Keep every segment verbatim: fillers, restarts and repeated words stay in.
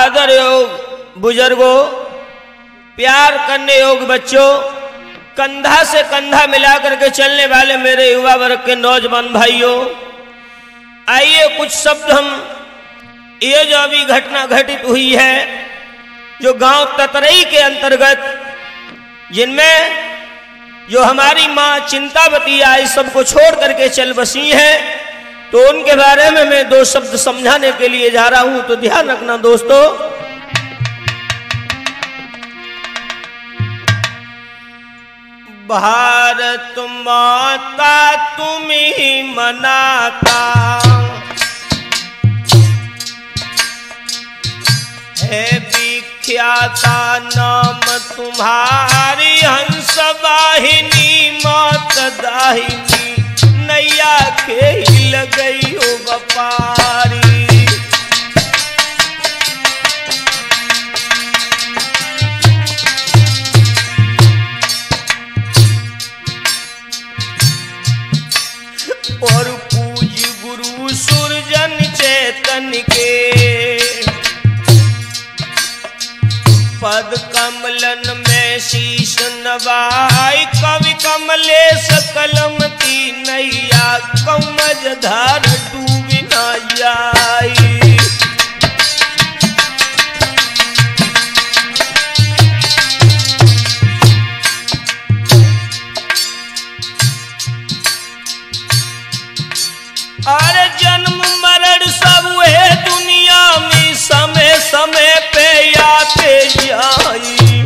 आदर योग बुजुर्गों, प्यार करने योग बच्चों, कंधा से कंधा मिला करके चलने वाले मेरे युवा वर्ग के नौजवान भाइयों, आइए कुछ शब्द हम ये जो अभी घटना घटित हुई है जो गांव ततरई के अंतर्गत, जिनमें जो हमारी माँ चिंतावती आई सबको छोड़ करके चल बसी है, तो उनके बारे में मैं दो शब्द समझाने के लिए जा रहा हूं, तो ध्यान रखना दोस्तों। भारत माता तुम्हीं मनाता है, विख्याता नाम तुम्हारी हंस वाहिनी मात दाहिनी, नैया खेल गई हो व्यापारी। और पूज गुरु सुरजन चेतन के, पद कमलन में शीश नवाई, कवि कमलेश कलम की नैया, कमज धार डूब न जाई। अरे जन्म मरण सब है दुनिया में, समय समय पे आते जाई,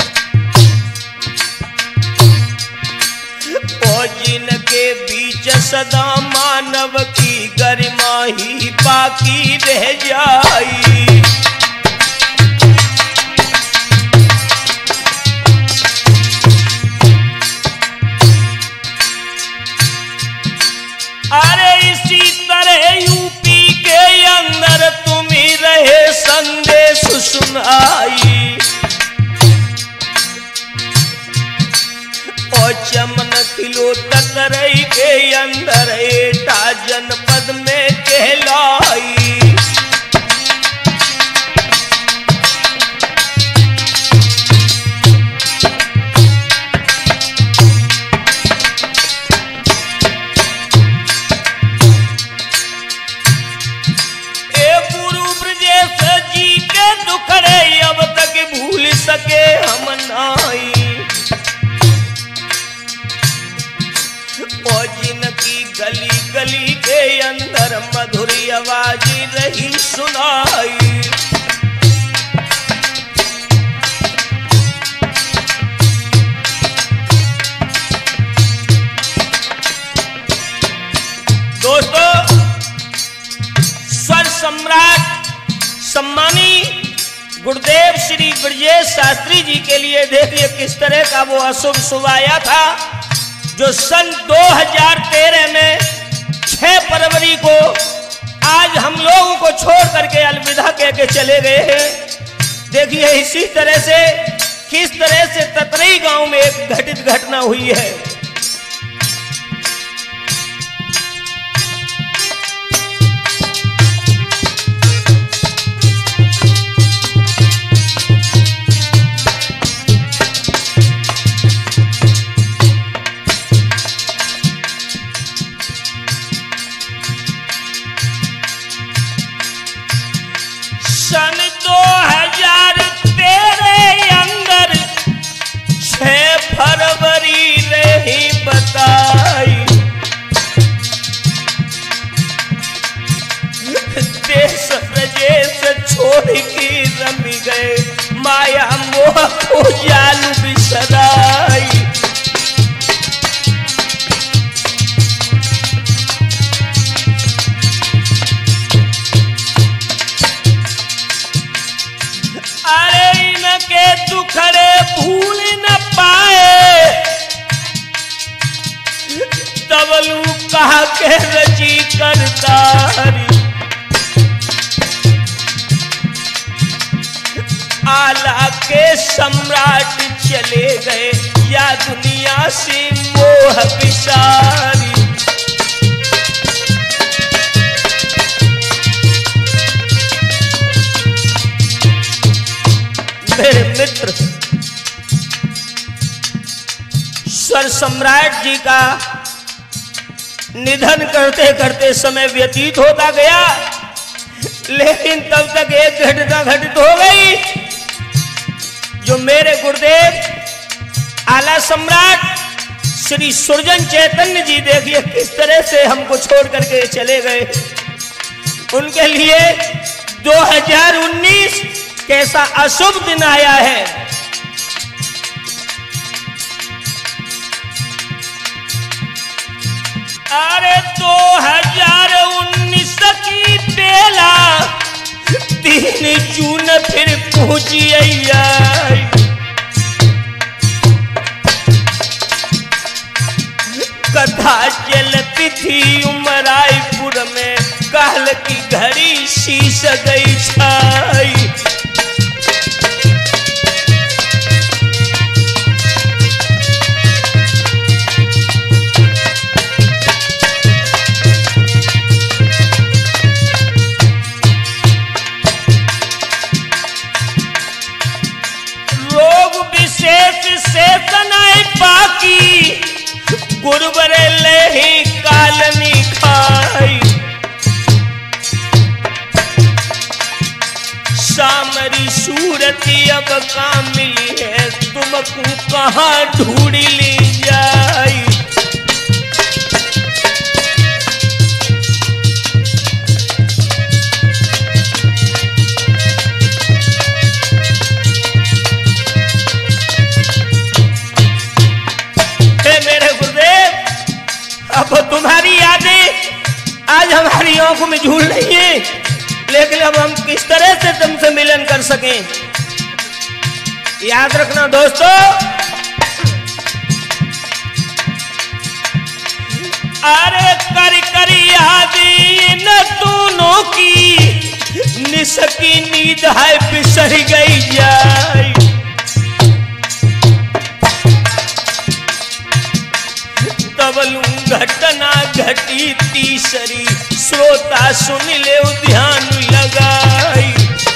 और जिनके बीच सदा मानव की गरिमा ही बाकी रह जाई। अरे इसी तरह यूपी के अंदर तुम ही रहे संदेश सुनाई, और चमन किलो ततरई के अंदर एटा जनपद में कहलाई। दुखड़े अब तक भूल सके हम नाई, और जिनकी गली गली के अंदर मधुरी आवाज रही सुनाई। दोस्तों, स्वर सम्राट सम्मानी गुरुदेव श्री ब्रजेश शास्त्री जी के लिए देखिए किस तरह का वो अशुभ शुभ आया था, जो सन दो हज़ार तेरह में छह फरवरी को आज हम लोगों को छोड़ करके अलविदा कह के चले गए हैं। देखिए इसी तरह से किस तरह से ततरई गांव में एक घटित घटना हुई है। सन दो हज़ार तेरह अंदर छह फरवरी रही बताई, देश प्रदेश छोड़ के रमी गए, माया मोह को जाल बिसराई। अरे इनके दुखड़े भूल न पाए, तबलू कहा के रची करतारी, आला के सम्राट चले गए या दुनिया से मोह बिसारी। मेरे मित्र स्वर सम्राट जी का निधन करते करते समय व्यतीत होता गया, लेकिन तब तक एक घटना घटित हो गई जो मेरे गुरुदेव आला सम्राट श्री सुरजन चैतन्य जी, देखिए किस तरह से हमको छोड़ करके चले गए। उनके लिए दो हज़ार उन्नीस कैसा अशुभ दिन आया है। अरे दो हज़ार उन्नीस की बेला तीन जून फिर पहुंची आई, कथा चलती थी उमराईपुर में, काल की घड़ी शीश गई छाई। रोग विशेष से तनाई बाकी, गुरुवर ले ही कालनी खाई। सामरी सूरती अब कहाँ मिली है, तुमको कहाँ ढूंढी ली जाई। अब तुम्हारी यादें आज हमारी आंखों में झूल रही हैं, लेकिन अब हम किस तरह से तुमसे मिलन कर सकें। याद रखना दोस्तों, अरे कर कर याद इन दोनों की, निसकी नींद है बिसर गई जाए। तबलू घटना घटी तीसरी, श्रोता सुन ले ध्यान लगाई।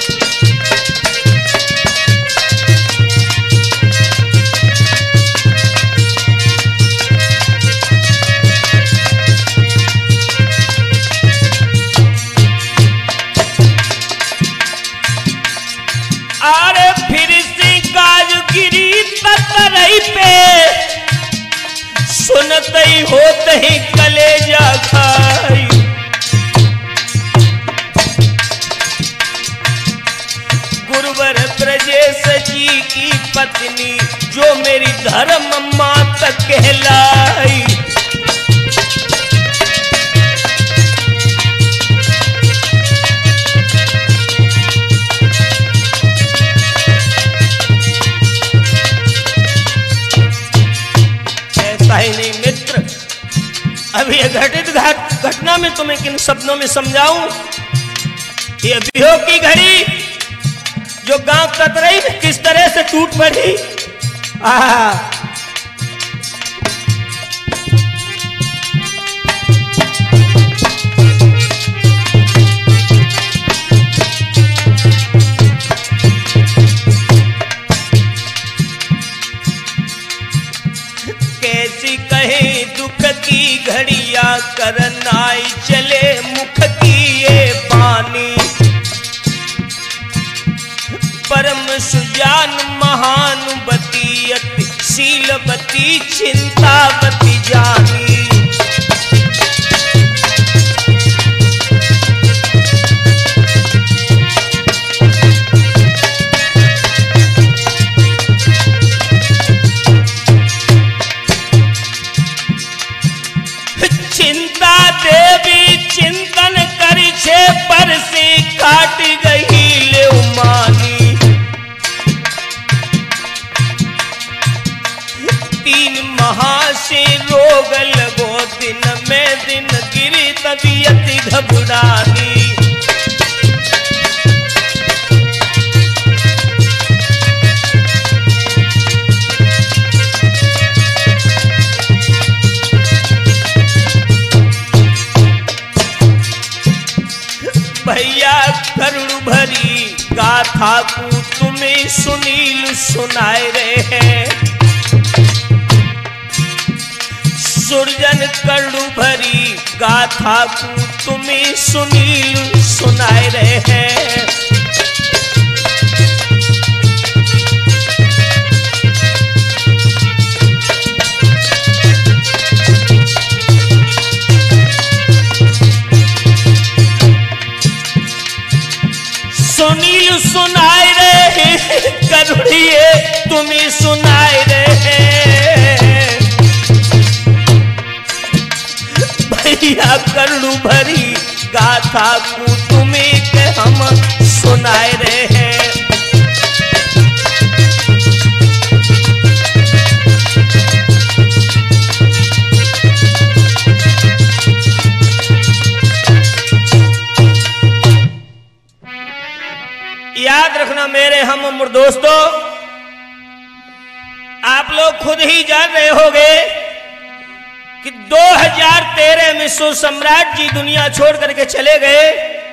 अरे फिर से गाजगिरी ततरई पे, सुनते ही होते ही कलेजा खाई। गुरुवर ब्रजेश जी की पत्नी, जो मेरी धर्म मात कहलाई। ही नहीं मित्र, अभी ये घटित घटना में तुम्हें किन शब्दों में समझाऊं। ये वियोग की घड़ी जो गांव कतरई में किस तरह से टूट पड़ी। आ कैसी कहे दुख की घड़िया, करनाई चले मुख की ये पानी। परम सुजान महानुबती, अति शीलवती चिंतावती जानी। चिंता देवी चिंतन करी छे, पर से काट गई ले उमानी। तीन महा से रोग लगो, दिन में दिन गिरी तबीयत घबरानी। भैया करुण भरी गात गाथा को तुम्हें सुनील सुनाए रहे हैं। सुरजन कड़ू भरी गाथा को तुम्हें सुनील सुनाए रहे हैं। सुनील सुनाए रहे करुणिए तुम्हें सुनाए रहे भैया करुण भरी गाथा को तुम्हें के हम सुनाए रहे। याद रखना मेरे हम उम्र दोस्तों, आप लोग खुद ही जान रहे होंगे कि दो हज़ार तेरह में सो सम्राट जी दुनिया छोड़ करके चले गए।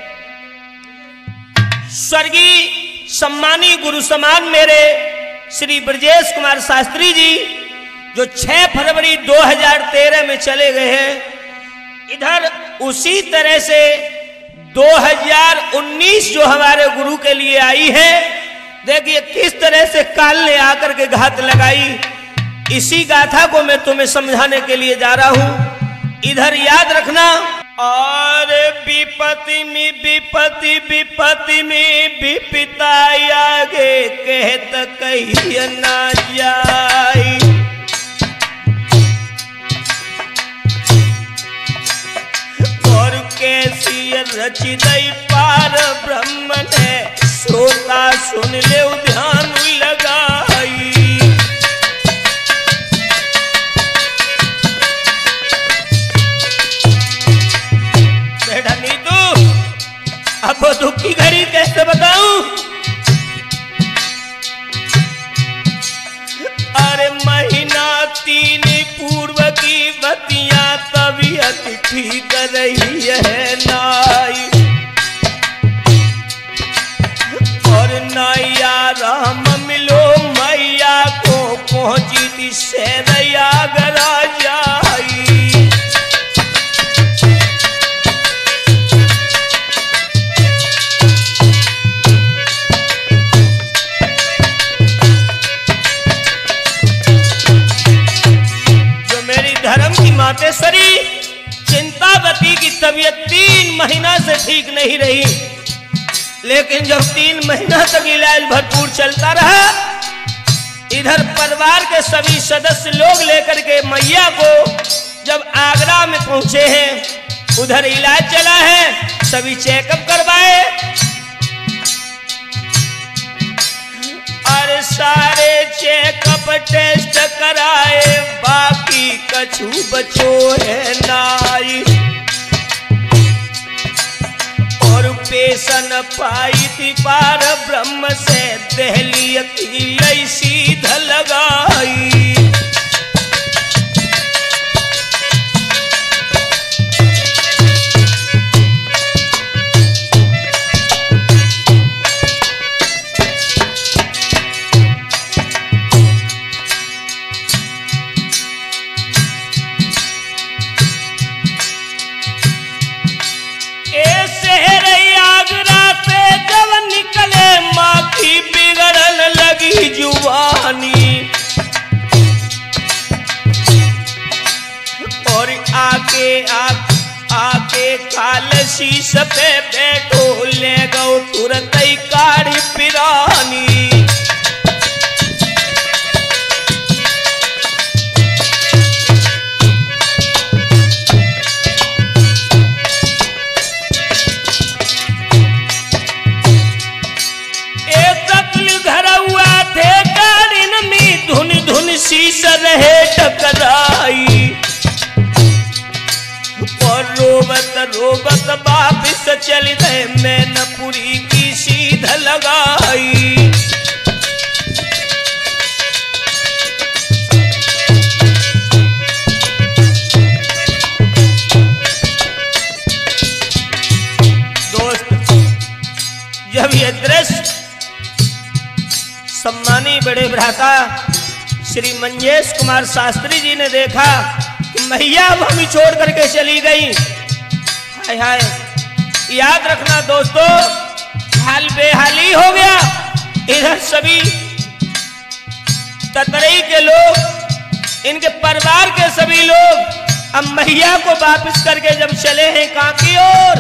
स्वर्गीय सम्मानी गुरु समान मेरे श्री ब्रजेश कुमार शास्त्री जी जो छह फरवरी दो हज़ार तेरह में चले गए हैं। इधर उसी तरह से दो हज़ार उन्नीस जो हमारे गुरु के लिए आई है, देखिए किस तरह से काल ने आकर के घात लगाई। इसी गाथा को मैं तुम्हें समझाने के लिए जा रहा हूं। इधर याद रखना। और विपत्ति में विपत्ति विपत्ति में विपिता आगे कहत कहिए ना जाई। और कैसी रची दई पार ब्रह्म ने श्रोता सुन ले ध्यान लगाई। बेटा नीतू अब दुख की घड़ी कैसे बताऊं। अरे महीना तीन पूर्व की बतियां तबीयत ठीक रही है नाई। और नैया राम मिलो मैया को पहुंची थी शेरैया गरा जाई। मातेश्वरी चिंतावती की तबीयत तीन महीना से ठीक नहीं रही, लेकिन जब तीन महीना तक इलाज भरपूर चलता रहा, इधर परिवार के सभी सदस्य लोग लेकर के मैया को जब आगरा में पहुंचे हैं, उधर इलाज चला है, सभी चेकअप करवाए। अरे सारे चेकअप टेस्ट कराए, बाकी कछु बचो है नाई। और पेशन पाई थी पार ब्रह्म से दहलियती लई सीध लगाई। बिगड़न लगी जुबानी। और आके आ, आके काल शीश पे बैठो ले गो तुरंत ही काढ़ी पिरानी। शीश रहे टकराई। और रोबत रोबत वापिस चल गए, मैनपुरी की सीध लगाई। दोस्त जब ये दृश्य सम्मानी बड़े भ्राता श्री मंजेश कुमार शास्त्री जी ने देखा कि मैया अब हमें छोड़ करके चली गई। हाय हाय, याद रखना दोस्तों, हाल बेहाली हो गया। इधर सभी ततरई के लोग, इनके परिवार के सभी लोग अब मैया को वापस करके जब चले हैं कहां की ओर,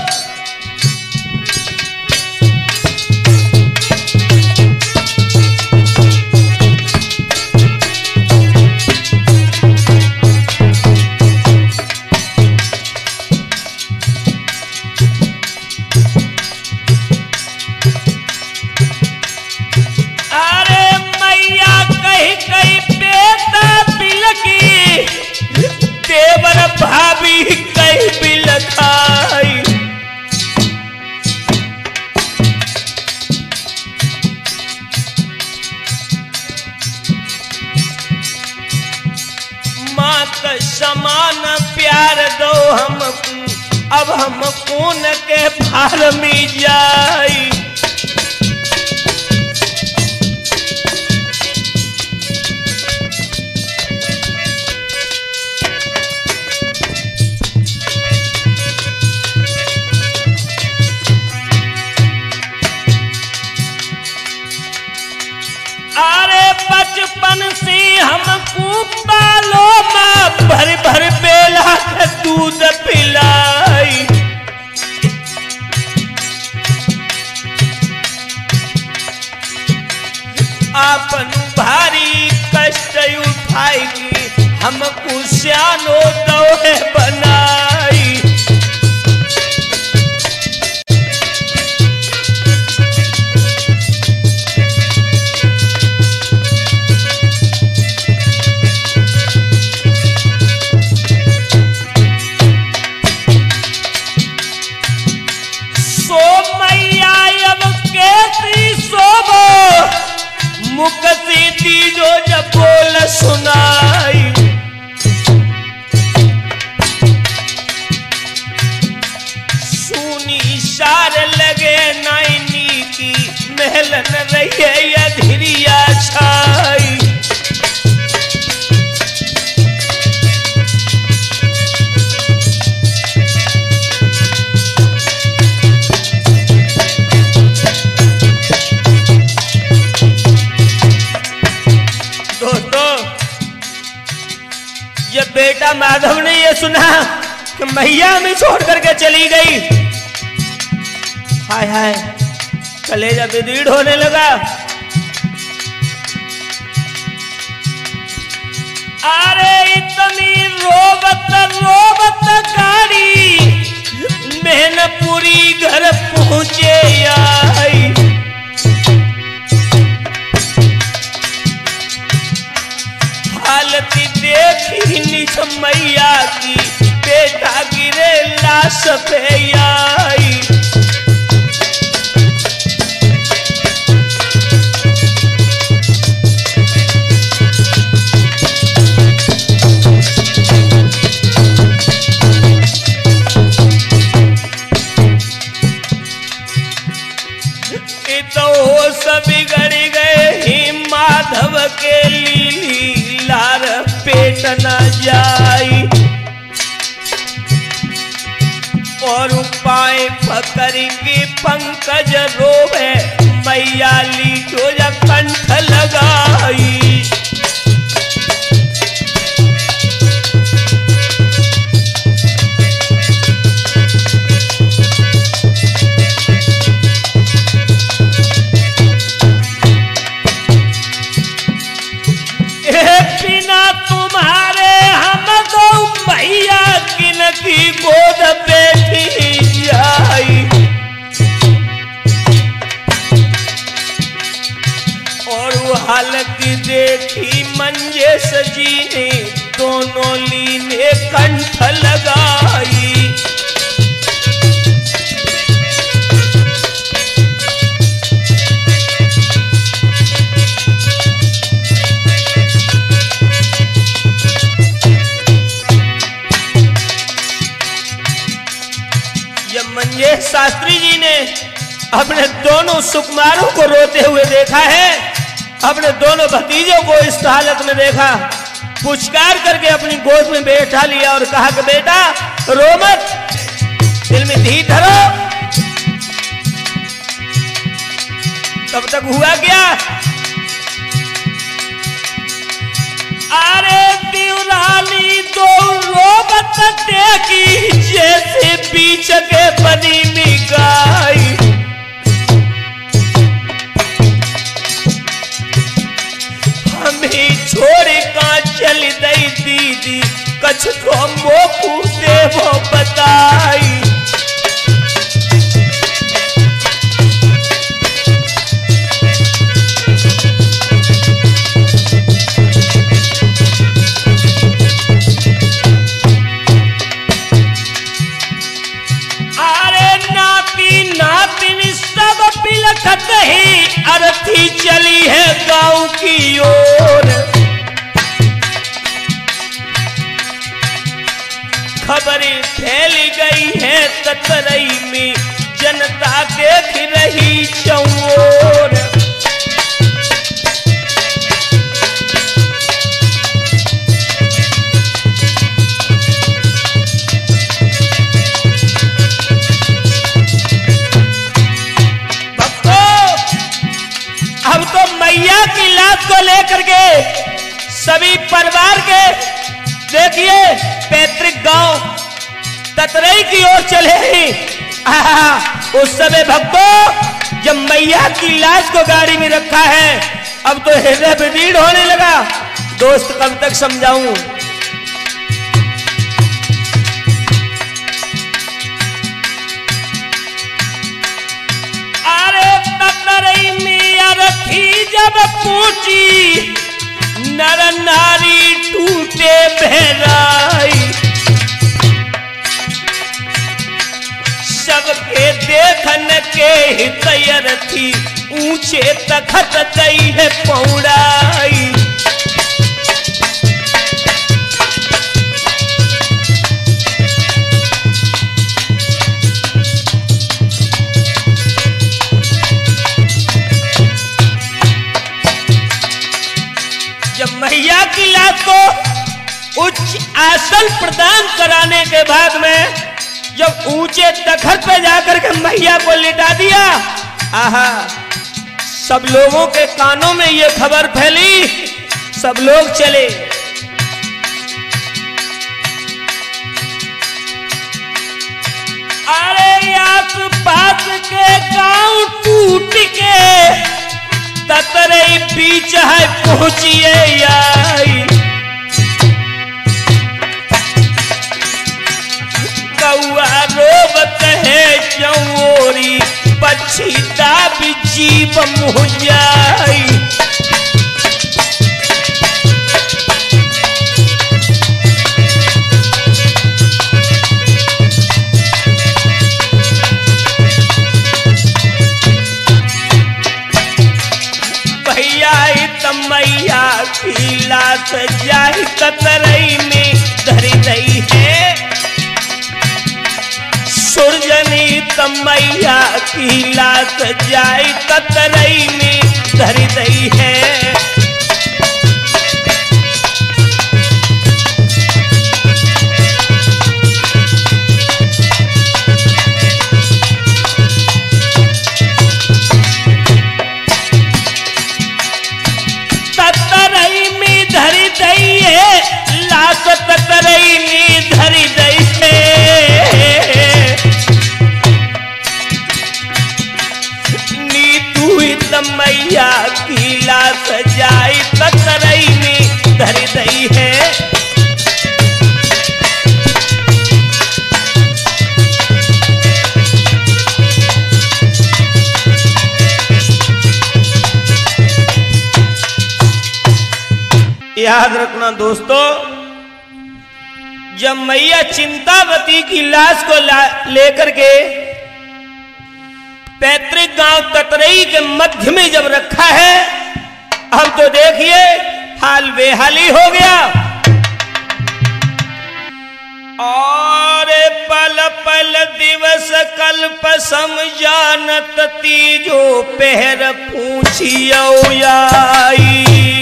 भाभी कहीं भी लखाई। माँ का समान प्यार दो हमको, अब हम कौन के भार में जाई। बचपन से हमको पालो माँ, भर भर बेला का दूध पिलाई। आपन भारी कष्ट उठाएगी, हमको सियानो दौड़े बनाई। मुख सीधी जो जब बोल सुनाई। सुनी सार लगे नैनी की, महल न रही अधरिया छाई। जब बेटा माधव ने ये सुना कि मैया हमें छोड़ करके चली गई, हाय हाय, कलेजा विदीर्ण होने लगा। अरे इतनी रोबत रोबत गाड़ी मैनपुरी घर पहुंचे आई। हालत देखी निज मैया की, बेटा गिरे लाश पे आई। तो होश बिगड़ गए ही माधव के लीली लार पेट न जाई। और उपाय पकड़ के पंकज रोवे, मैया ली जो कंठ लगाई। बिना तुम्हारे हम दो मैया किन की गोद बैठी जाई। और वो हालत देखी मंजेश जी ने, दोनों लीने कंठ लगाई। मंजेश शास्त्री जी ने अपने दोनों सुकुमारों को रोते हुए देखा है, अपने दोनों भतीजों को इस हालत में देखा, पुचकार करके अपनी गोद में बैठा लिया और कहा कि बेटा रो मत, दिल में धीर धरो। तब तक हुआ क्या, अरे दिवरानी दो रोबत देखी जैसे बीच के बनी में गाय। हमें छोड़ का चल दई दीदी, कछ तो मोकू दे वो बताई। बिलखत ही अर्थी चली है गांव की ओर। खबरें फैल गई है ततरई में, जनता देख रही चौर। मैया की लाश को लेकर के सभी परिवार के देखिए पैतृक गांव ततरई की ओर चले ही। उस समय भक्तों जब मैया की लाश को गाड़ी में रखा है, अब तो हृदय विदीर्ण होने लगा। दोस्त कब तक समझाऊं, रथी जब पूछी नर नारी टूटे बहराई। सबके देखन के हितैर थी, ऊंचे तखत गई है पौड़ाई। मैया की लाश को उच्च आसन प्रदान कराने के बाद में जब ऊंचे तखत पे जाकर के मैया को लिटा दिया, आहा, सब लोगों के कानों में ये खबर फैली, सब लोग चले। अरे आस पास के गांव टूट के ततरई बीच है पहुंचिए आई। कौआ रोबत है चौरी, पक्षी दाब जीव मुह जाई। मैया की लाश जाई ततरई में धरी दई है। सुरजनी तमैया की लाश जाई ततरई में धरी दई है। ततरई में धरी दई है। नीतू तमैया की लाश जाई ततरई में धरी दई है। याद रखना दोस्तों, जब मैया चिंतावती की लाश को लेकर के पैतृक गांव ततरई के मध्य में जब रखा है, अब तो देखिए हाल बेहाली हो गया। और पल पल दिवस कल्प समझानत तीजो पहर पूछियो आई।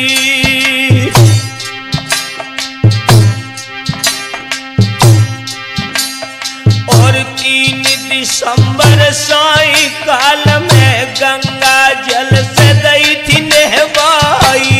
और तीन दिसंबर साई काल में गंगा जल से दई थी नहवाई।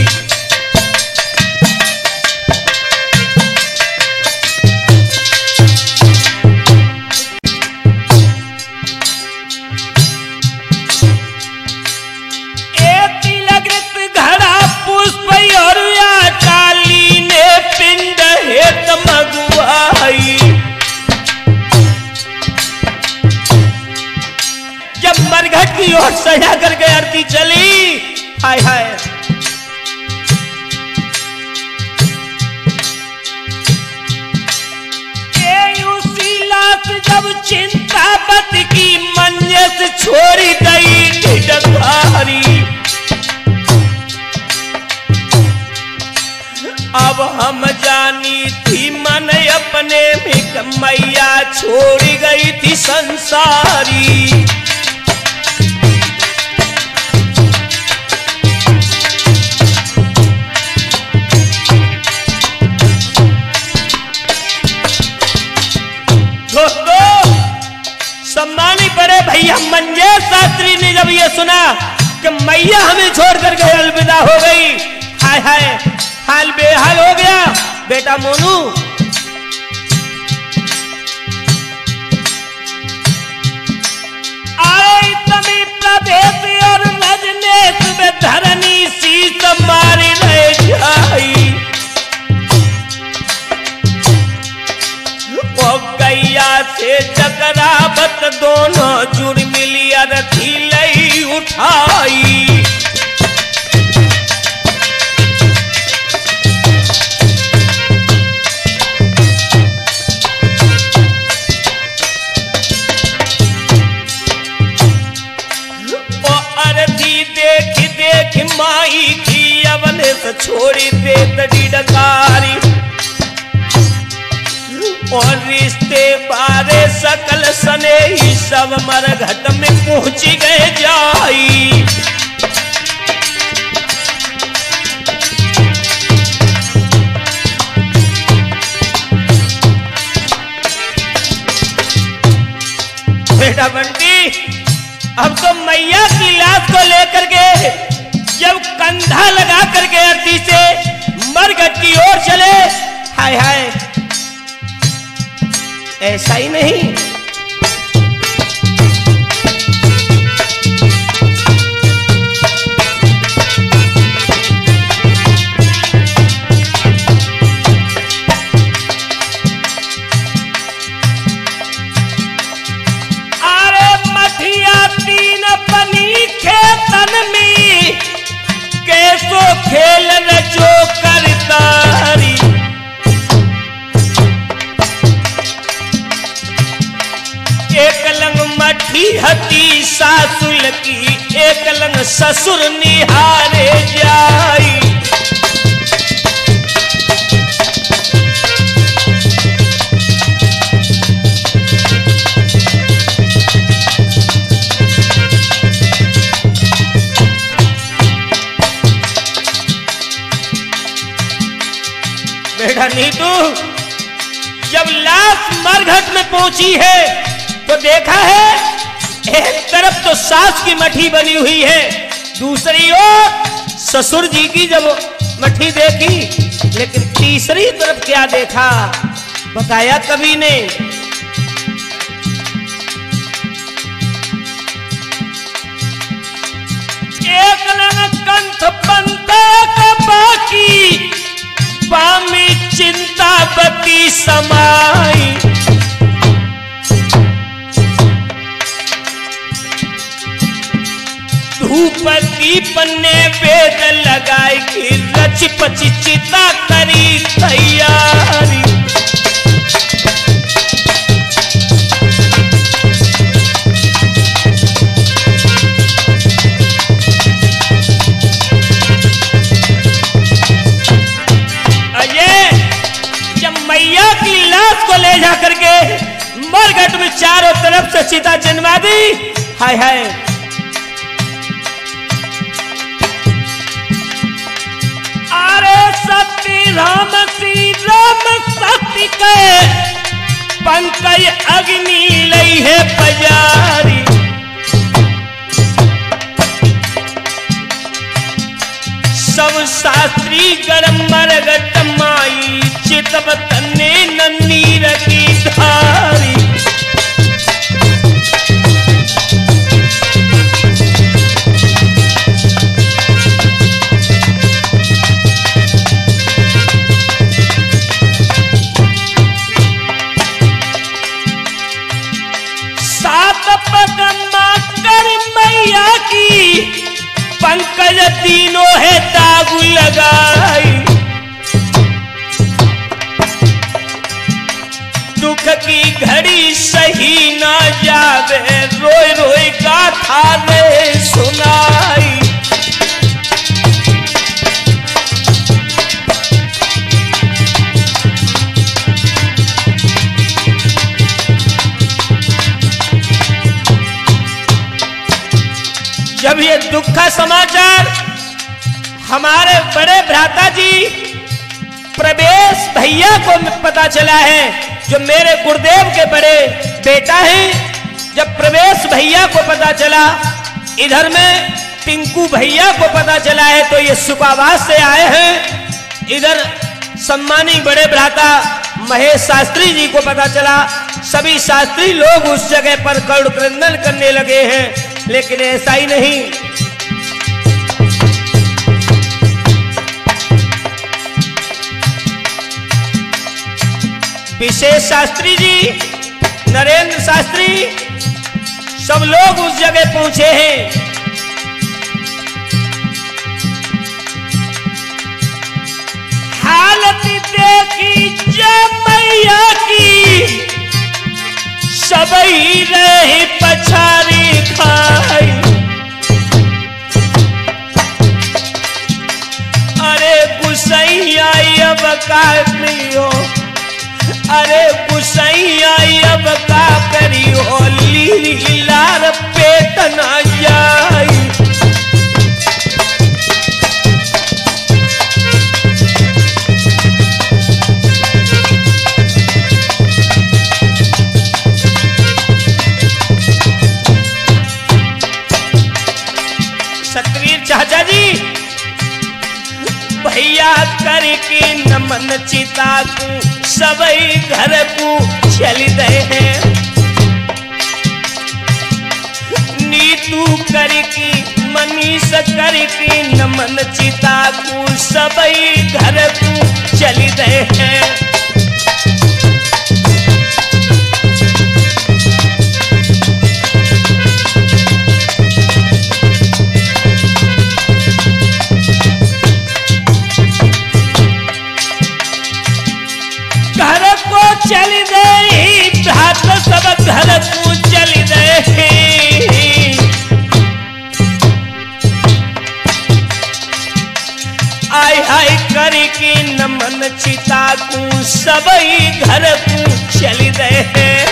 जब मरघट की ओर सजा करके आरती चली, हाय हाय उसी लात जब चिंतापत की मंजस छोड़ी गई डकारी। अब हम जानी थी मन अपने में मैया छोड़ गई थी संसारी। दोस्तों, सम्मानित बड़े भैया मंजेश शास्त्री ने जब ये सुना कि मैया हमें छोड़ करके अलविदा हो गई, हाय हाय हाल बेहाल हो गया। बेटा मोनू, आए तमी प्रभेद और रजनेश में धरनी शीत मारी रह जाई। वो गैया से चकरावत दोनों जुड़ मिली अरथी लई उठाई। माई की अवने से छोड़ी दे तड़ी डकारी। और रिश्ते बारे सकल सने ही सब मरघट में पहुंच गए जाई। बेटा बंटी, अब तो मैया की लाश को लेकर के जब कंधा लगा करके आरती से मरघट की ओर चले, हाय हाय ऐसा ही नहीं, अरे मठिया तीन पनी खेतन में कैसो खेल रचो करतारी। एक लंग मठी हती सासुल की, एक लंग ससुर निहारे जाई। बेटा नीतू, जब लाश मरघट में पहुंची है तो देखा है एक तरफ तो सास की मठी बनी हुई है, दूसरी ओर ससुर जी की जब मठी देखी, लेकिन तीसरी तरफ क्या देखा बताया कवि ने। एक लंग कंठ पंता का बाकी पामी चिंतावती समाई। धूप दीप ने वेद लगाई कि रच पची चिता करी तैयारी। अजय, जब मैया की लाश को ले जा करके तरफ से चिता जन्मा दी। हाय हाय अरे सती राम श्री राम सती के पंकज अग्नि लई है पजारी। सब शास्त्री गरम मरगट माई चितवत ने नन्नी रखी धारी। मैया की पंकज तीनों है दागु लगाई। दुख की घड़ी सही ना जावे रोई रोई गाथा रे सुनाई। जब ये दुख का समाचार हमारे बड़े भ्राता जी प्रवेश भैया को पता चला है, जो मेरे गुरुदेव के बड़े बेटा हैं, जब प्रवेश भैया को पता चला, इधर में टिंकू भैया को पता चला है, तो ये सुखावास से आए हैं। इधर सम्मानी बड़े भ्राता महेश शास्त्री जी को पता चला। सभी शास्त्री लोग उस जगह पर करुण क्रंदन करने लगे हैं, लेकिन ऐसा ही नहीं। विशेष शास्त्री जी, नरेंद्र शास्त्री, सब लोग उस जगह पहुंचे हैं। हालत देखी जब मैया की सबई रही पछारी खाई। अरे गुसैया अब का करियो, अरे गुसैया अब का करियो, लीली लार पेट न जाई। सतवीर चाचा जी, भैया करके नमन चिता को सबई घर को चल दे हैं। नीतू करके मनीष करके नमन चिता को सबई घर को चल दे हैं। चल दे भ्रात सब घर को चल दे। आय हाय करके नमन चिता को सबई घर को चल दे।